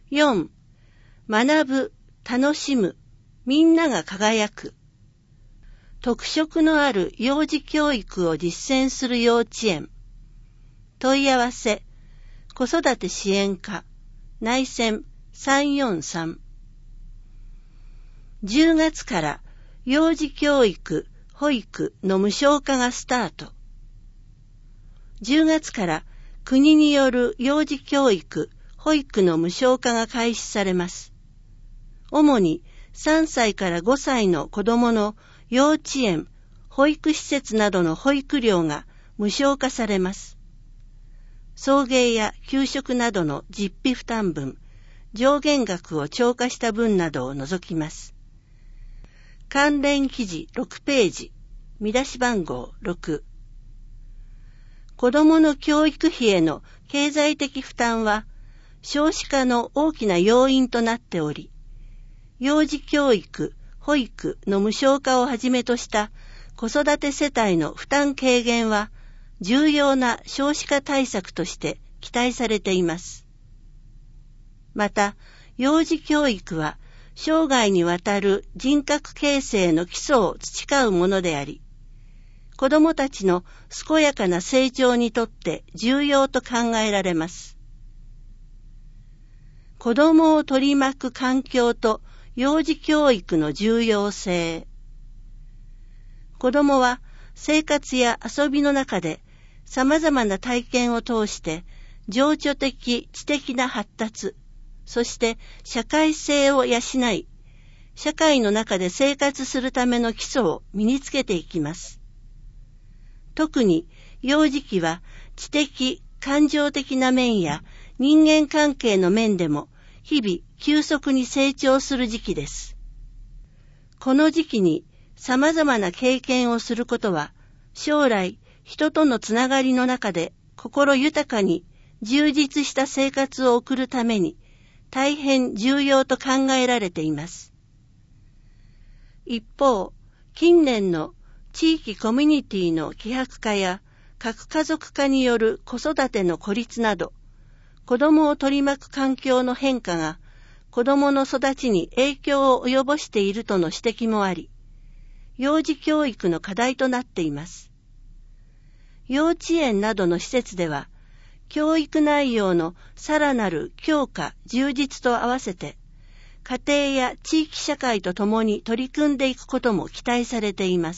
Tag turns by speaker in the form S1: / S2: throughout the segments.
S1: 4. 学ぶ、楽しむ、みんなが輝く。特色のある幼児教育を実践する幼稚園。問い合わせ、子育て支援課、内線343。10月から幼児教育、保育の無償化がスタート。10月から国による幼児教育、保育の無償化が開始されます。主に3歳から5歳の子どもの幼稚園、保育施設などの保育料が無償化されます。送迎や給食などの実費負担分、上限額を超過した分などを除きます。関連記事6ページ、見出し番号6。子どもの教育費への経済的負担は少子化の大きな要因となっており、幼児教育、保育の無償化をはじめとした子育て世帯の負担軽減は重要な少子化対策として期待されています。また、幼児教育は生涯にわたる人格形成の基礎を培うものであり、子どもたちの健やかな成長にとって重要と考えられます。子どもを取り巻く環境と幼児教育の重要性。子どもは生活や遊びの中で様々な体験を通して情緒的、知的な発達、そして社会性を養い、社会の中で生活するための基礎を身につけていきます。特に幼児期は知的、感情的な面や人間関係の面でも日々急速に成長する時期です。この時期に様々な経験をすることは将来人とのつながりの中で心豊かに充実した生活を送るために大変重要と考えられています。一方、近年の地域コミュニティの希薄化や核家族化による子育ての孤立など、子どもを取り巻く環境の変化が子どもの育ちに影響を及ぼしているとの指摘もあり、幼児教育の課題となっています。幼稚園などの施設では、教育内容のさらなる強化・充実と合わせて、家庭や地域社会とともに取り組んでいくことも期待されています。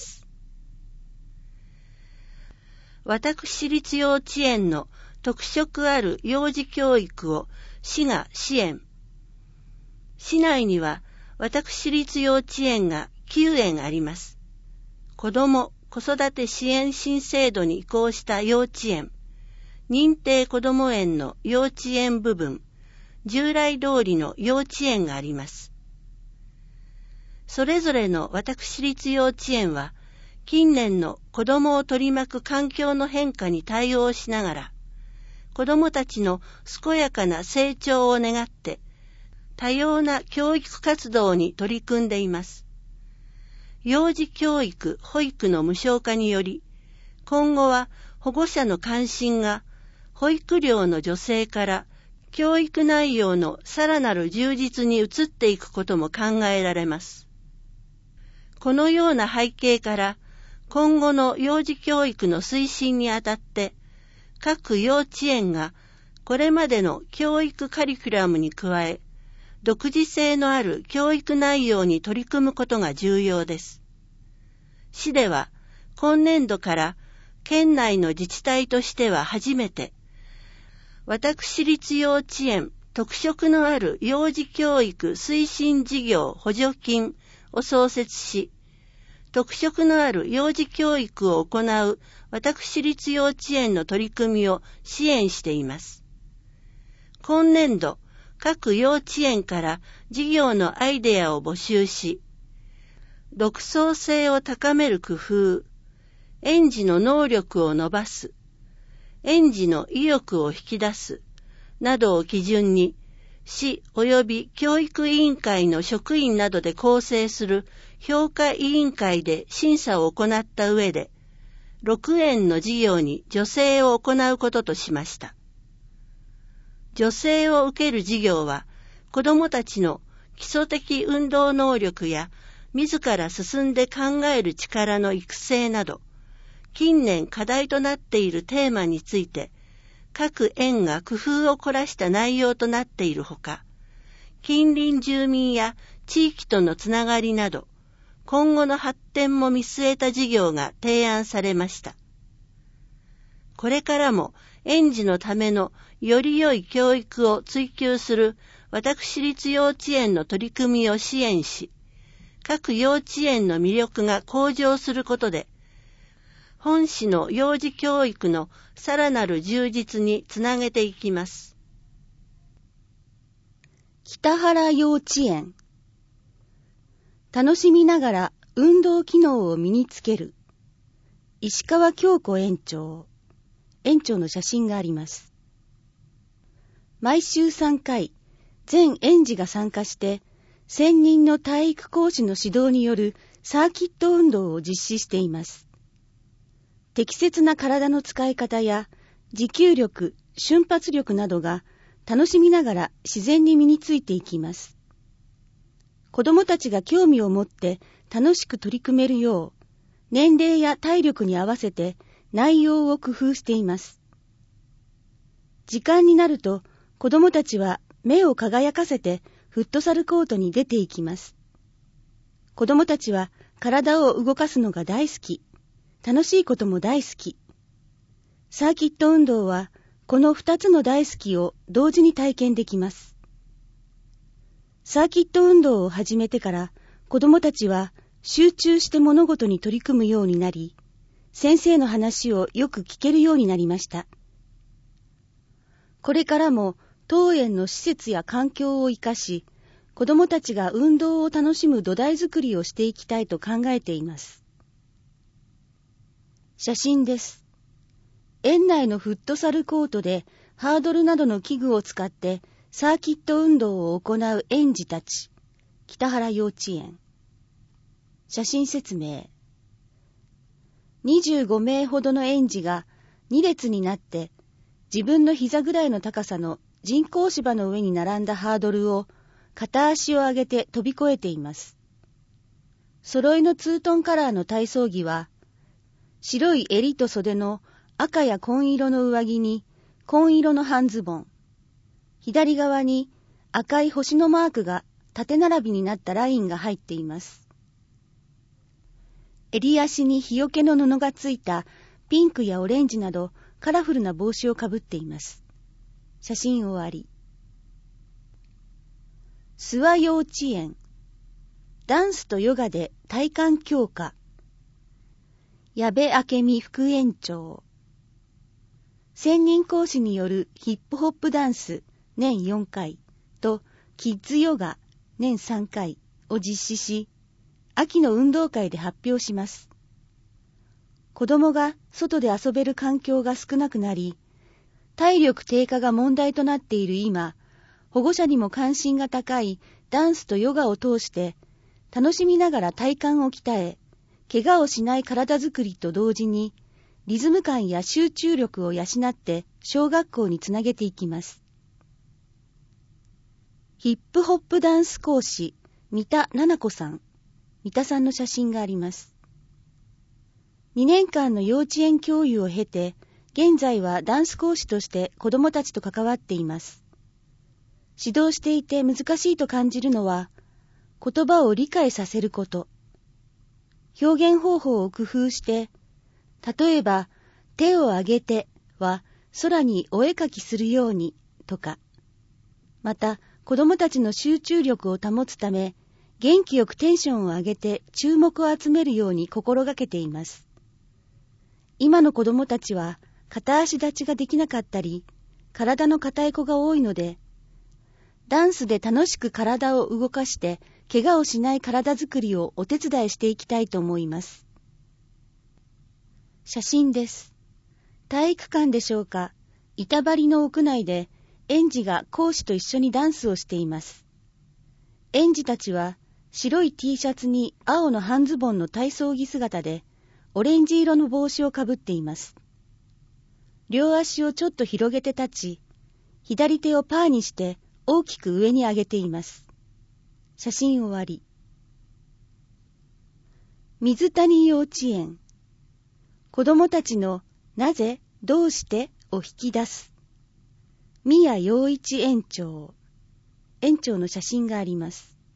S1: 私立幼稚園の特色ある幼児教育を市が支援。市内には私立幼稚園が9園あります。子ども・子育て支援新制度に移行した幼稚園、認定こども園の幼稚園部分、従来通りの幼稚園があります。それぞれの私立幼稚園は、近年の子どもを取り巻く環境の変化に対応しながら、子どもたちの健やかな成長を願って、多様な教育活動に取り組んでいます。幼児教育・保育の無償化により、今後は保護者の関心が保育料の助成から教育内容のさらなる充実に移っていくことも考えられます。このような背景から、今後の幼児教育の推進にあたって、各幼稚園がこれまでの教育カリキュラムに加え、独自性のある教育内容に取り組むことが重要です。市では、今年度から県内の自治体としては初めて、私立幼稚園特色のある幼児教育推進事業補助金を創設し、特色のある幼児教育を行う私立幼稚園の取り組みを支援しています。今年度、各幼稚園から事業のアイデアを募集し、独創性を高める工夫、園児の能力を伸ばす、園児の意欲を引き出す、などを基準に、市及び教育委員会の職員などで構成する評価委員会で審査を行った上で、6園の事業に助成を行うこととしました。助成を受ける事業は、 子どもたちの基礎的運動能力や自ら進んで考える力の育成など、近年課題となっているテーマについて、各園が工夫を凝らした内容となっているほか、近隣住民や地域とのつながりなど、今後の発展も見据えた事業が提案されました。これからも園児のためのより良い教育を追求する私立幼稚園の取り組みを支援し、各幼稚園の魅力が向上することで、本市の幼児教育のさらなる充実につなげていきます。
S2: 北原幼稚園。楽しみながら運動機能を身につける。石川京子園長。園長の写真があります。毎週3回、全園児が参加して、専任の体育講師の指導によるサーキット運動を実施しています。適切な体の使い方や持久力、瞬発力などが楽しみながら自然に身についていきます。子どもたちが興味を持って楽しく取り組めるよう、年齢や体力に合わせて内容を工夫しています。時間になると子どもたちは目を輝かせてフットサルコートに出ていきます。子どもたちは体を動かすのが大好き、楽しいことも大好き。サーキット運動はこの2つの大好きを同時に体験できます。サーキット運動を始めてから子どもたちは集中して物事に取り組むようになり、先生の話をよく聞けるようになりました。これからも当園の施設や環境を生かし、子どもたちが運動を楽しむ土台づくりをしていきたいと考えています。写真です。園内のフットサルコートでハードルなどの器具を使ってサーキット運動を行う園児たち、北原幼稚園。写真説明。25名ほどの園児が2列になって自分の膝ぐらいの高さの人工芝の上に並んだハードルを片足を上げて飛び越えています。揃いのツートンカラーの体操着は白い襟と袖の赤や紺色の上着に紺色の半ズボン。左側に赤い星のマークが縦並びになったラインが入っています。襟足に日よけの布がついたピンクやオレンジなどカラフルな帽子をかぶっています。写真終わり。諏訪幼稚園。ダンスとヨガで体幹強化。矢部明美副園長。専任講師によるヒップホップダンス年4回とキッズヨガ年3回を実施し、秋の運動会で発表します。子供が外で遊べる環境が少なくなり、体力低下が問題となっている今、保護者にも関心が高いダンスとヨガを通して、楽しみながら体幹を鍛え、怪我をしない体づくりと同時に、リズム感や集中力を養って小学校につなげていきます。ヒップホップダンス講師、三田奈々子さん。三田さんの写真があります。2年間の幼稚園教諭を経て、現在はダンス講師として子どもたちと関わっています。指導していて難しいと感じるのは、言葉を理解させること。表現方法を工夫して、例えば、手を上げては空にお絵かきするようにとか、また子どもたちの集中力を保つため、元気よくテンションを上げて注目を集めるように心がけています。今の子どもたちは片足立ちができなかったり、体の硬い子が多いので、ダンスで楽しく体を動かして怪我をしない体づくりをお手伝いしていきたいと思います。写真です。体育館でしょうか、板張りの屋内で園児が講師と一緒にダンスをしています。園児たちは白い T シャツに青の半ズボンの体操着姿で、オレンジ色の帽子をかぶっています。両足をちょっと広げて立ち、左手をパーにして大きく上に上げています。写真終わり。水谷幼稚園。子供たちのなぜ、どうしてを引き出す。宮陽一園長。園長の写真があります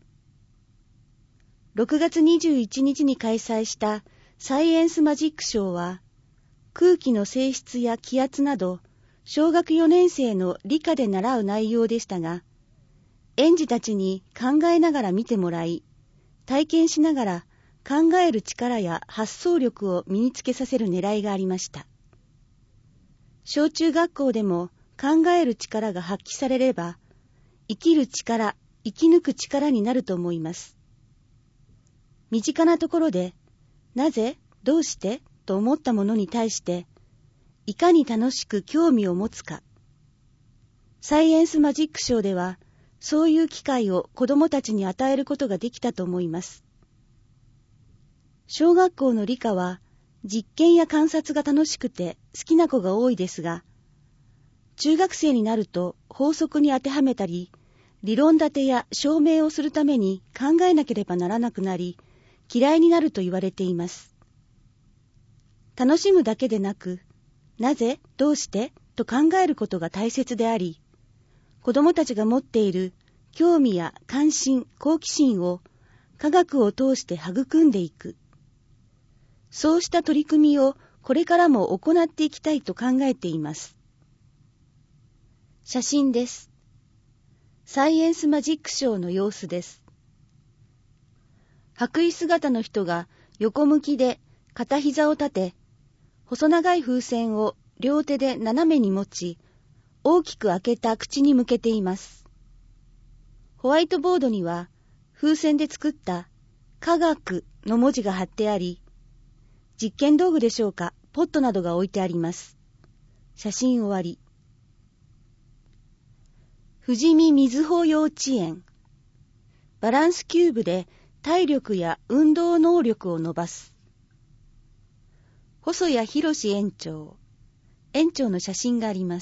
S2: 。6月21日に開催したサイエンスマジックショーは、空気の性質や気圧など、小学4年生の理科で習う内容でしたが、園児たちに考えながら見てもらい、体験しながら考える力や発想力を身につけさせる狙いがありました。小中学校でも考える力が発揮されれば、生きる力、生き抜く力になると思います。身近なところで、なぜ、どうしてと思ったものに対して、いかに楽しく興味を持つか。サイエンスマジックショーでは、そういう機会を子どもたちに与えることができたと思います。小学校の理科は、実験や観察が楽しくて好きな子が多いですが、中学生になると法則に当てはめたり、理論立てや証明をするために考えなければならなくなり、嫌いになると言われています。楽しむだけでなく、なぜ、どうしてと考えることが大切であり、子どもたちが持っている興味や関心、好奇心を科学を通して育んでいく。そうした取り組みをこれからも行っていきたいと考えています。写真です。サイエンスマジックショーの様子です。白衣姿の人が横向きで片膝を立て、細長い風船を両手で斜めに持ち、大きく開けた口に向けています。ホワイトボードには風船で作った科学の文字が貼ってあり、実験道具でしょうか、ポットなどが置いてあります。写真終わり。富士見瑞穂幼稚園。バランスキューブで体力や運動能力を伸ばす。細谷博園長。園長の写真があります。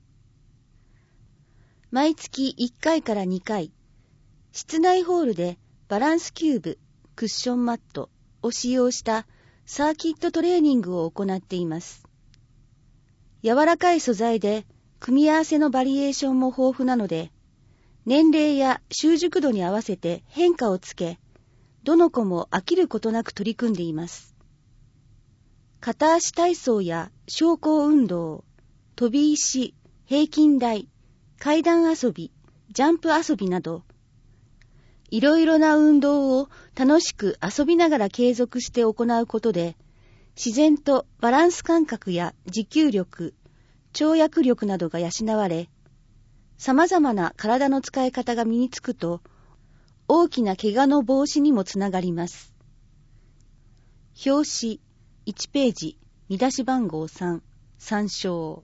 S2: 毎月1回から2回、室内ホールでバランスキューブ、クッションマットを使用したサーキットトレーニングを行っています。柔らかい素材で組み合わせのバリエーションも豊富なので、年齢や習熟度に合わせて変化をつけ、どの子も飽きることなく取り組んでいます。片足体操や昇降運動、飛び石、平均台、階段遊び、ジャンプ遊びなど、いろいろな運動を楽しく遊びながら継続して行うことで、自然とバランス感覚や持久力、跳躍力などが養われ、様々な体の使い方が身につくと、大きな怪我の防止にもつながります。表紙、1ページ、見出し番号3、参照。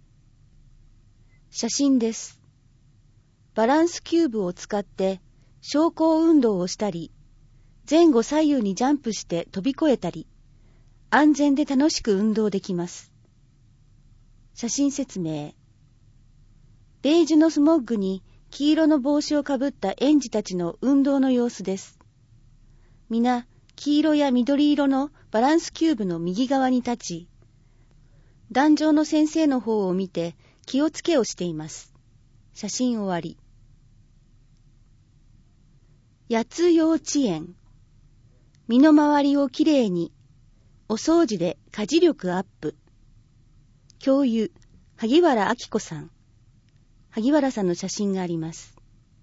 S2: 写真です。バランスキューブを使って昇降運動をしたり、前後左右にジャンプして飛び越えたり、安全で楽しく運動できます。写真説明。ベージュのスモッグに黄色の帽子をかぶった園児たちの運動の様子です。皆、黄色や緑色のバランスキューブの右側に立ち、壇上の先生の方を見て気をつけをしています。写真終わり。八津幼稚園。身の回りをきれいに、お掃除で家事力アップ。教諭、萩原明子さん。萩原さんの写真があります。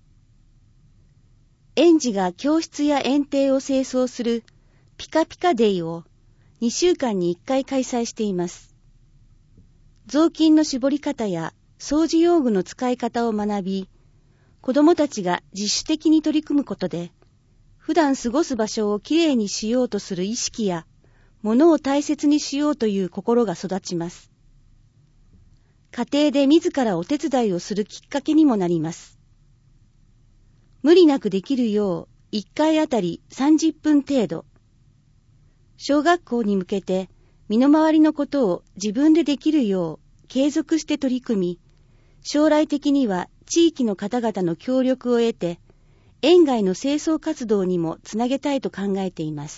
S2: 園児が教室や園庭を清掃するピカピカデイを2週間に1回開催しています。雑巾の絞り方や掃除用具の使い方を学び、子どもたちが自主的に取り組むことで、普段過ごす場所をきれいにしようとする意識や、物を大切にしようという心が育ちます。家庭で自らお手伝いをするきっかけにもなります。無理なくできるよう1回あたり30分程度。小学校に向けて身の回りのことを自分でできるよう継続して取り組み、将来的には地域の方々の協力を得て、園外の清掃活動にもつなげたいと考えています。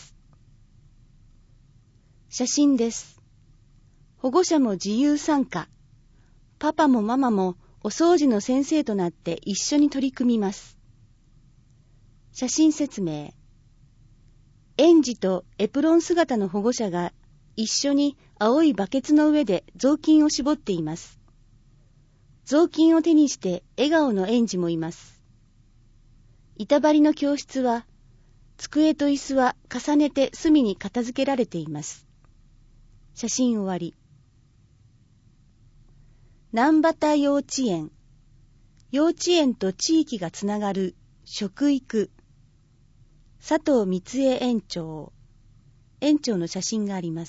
S2: 写真です。保護者も自由参加。パパもママもお掃除の先生となって一緒に取り組みます。写真説明。園児とエプロン姿の保護者が一緒に青いバケツの上で雑巾を絞っています。雑巾を手にして笑顔の園児もいます。板張りの教室は、机と椅子は重ねて隅に片付けられています。写真終わり。南畑幼稚園。幼稚園と地域がつながる食育。佐藤光恵園長。園長の写真があります。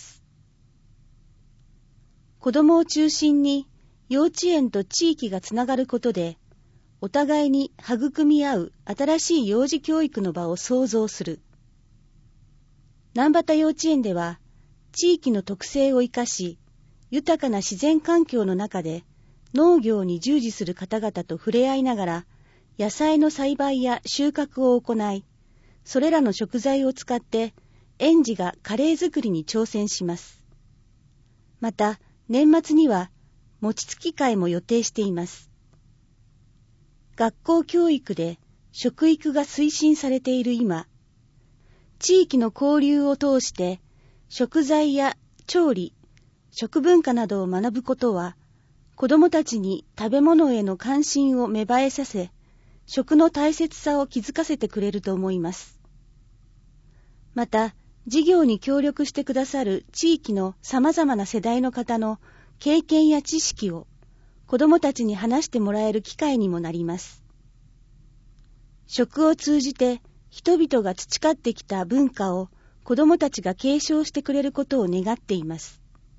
S2: 子どもを中心に幼稚園と地域がつながることで、お互いに育み合う新しい幼児教育の場を創造する。南畑幼稚園では、地域の特性を生かし、豊かな自然環境の中で農業に従事する方々と触れ合いながら、野菜の栽培や収穫を行い、それらの食材を使って園児がカレー作りに挑戦します。また、年末には餅つき会も予定しています。学校教育で食育が推進されている今、地域の交流を通して食材や調理、食文化などを学ぶことは、子どもたちに食べ物への関心を芽生えさせ、食の大切さを気づかせてくれると思います。また、事業に協力してくださる地域の様々な世代の方の経験や知識を子どもたちに話してもらえる機会にもなります。食を通じて人々が培ってきた文化を子どもたちが継承してくれることを願っています。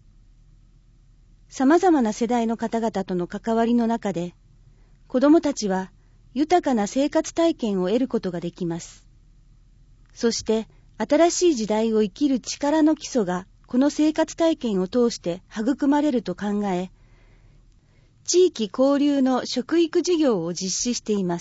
S2: 様々な世代の方々との関わりの中で、子どもたちは豊かな生活体験を得ることができます。そして新しい時代を生きる力の基礎がこの生活体験を通して育まれると考え、地域交流の食育事業を実施しています。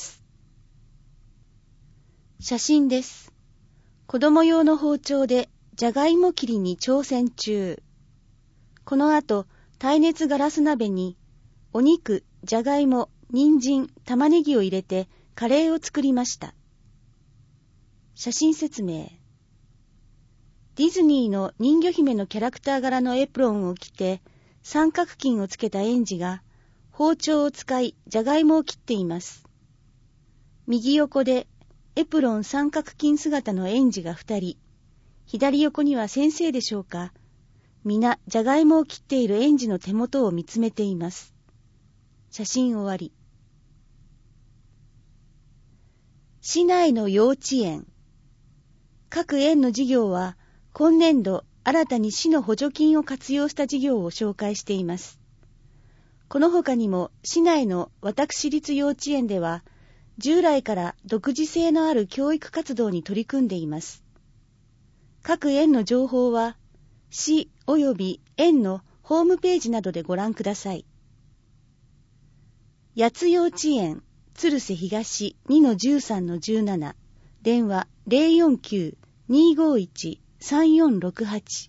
S2: 写真です。子供用の包丁でじゃがいも切りに挑戦中。この後、耐熱ガラス鍋にお肉、じゃがいも、人参、玉ねぎを入れてカレーを作りました。写真説明。ディズニーの人魚姫のキャラクター柄のエプロンを着て三角巾をつけた園児が包丁を使いじゃがいもを切っています。右横でエプロン三角巾姿の園児が2人、左横には先生でしょうか。皆じゃがいもを切っている園児の手元を見つめています。写真終わり。市内の幼稚園。各園の事業は今年度新たに市の補助金を活用した事業を紹介しています。この他にも市内の私立幼稚園では従来から独自性のある教育活動に取り組んでいます。各園の情報は市及び園のホームページなどでご覧ください。八津幼稚園鶴瀬東 2-13-17 電話 049-251-3468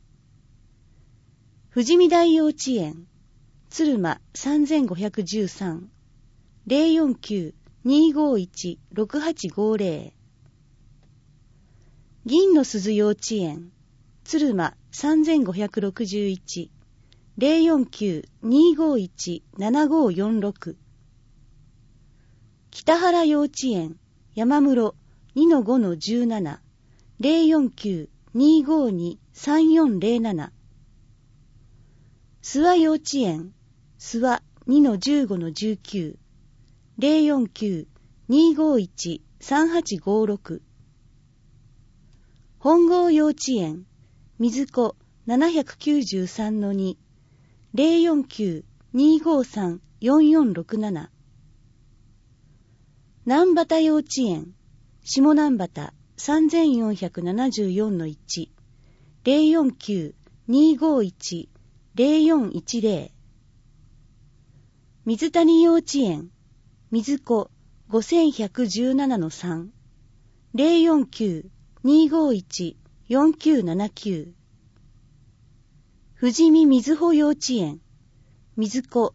S2: 富士見台幼稚園鶴間 3513 049-251-6850 銀の鈴幼稚園鶴間 3561 049-251-7546 北原幼稚園山室 2-5-17 049-252-3407 諏訪幼稚園諏訪 2-15-19 049-251-3856 本郷幼稚園水子 793-2 049-253-4467 南畑幼稚園下南畑 3474-1 049-251-0410 水谷幼稚園水子5117-3、049-251-4979。富士見みずほ幼稚園、水子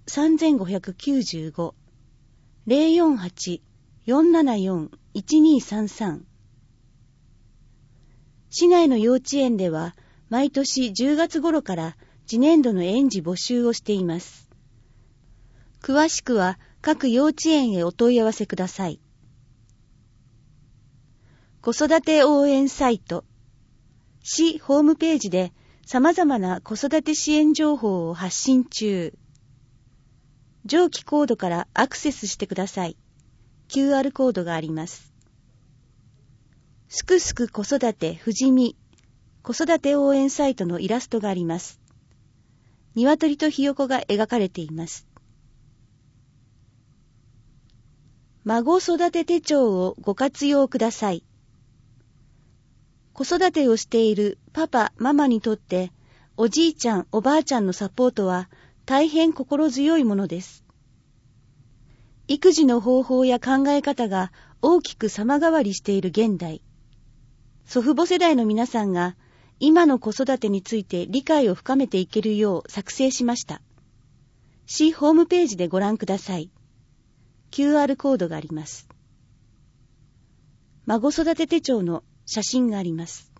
S2: 3595、048-474-1233。市内の幼稚園では、毎年10月頃から次年度の園児募集をしています。詳しくは各幼稚園へお問い合わせください。子育て応援サイト、市ホームページで様々な子育て支援情報を発信中。上記コードからアクセスしてください。QR コードがあります。すくすく子育て富士見子育て応援サイトのイラストがあります。鶏とひよこが描かれています。孫育て手帳をご活用ください。子育てをしているパパ、ママにとって、おじいちゃん、おばあちゃんのサポートは大変心強いものです。育児の方法や考え方が大きく様変わりしている現代。祖父母世代の皆さんが今の子育てについて理解を深めていけるよう作成しました。市ホームページでご覧ください。QR コードがあります。孫育て手帳の写真があります。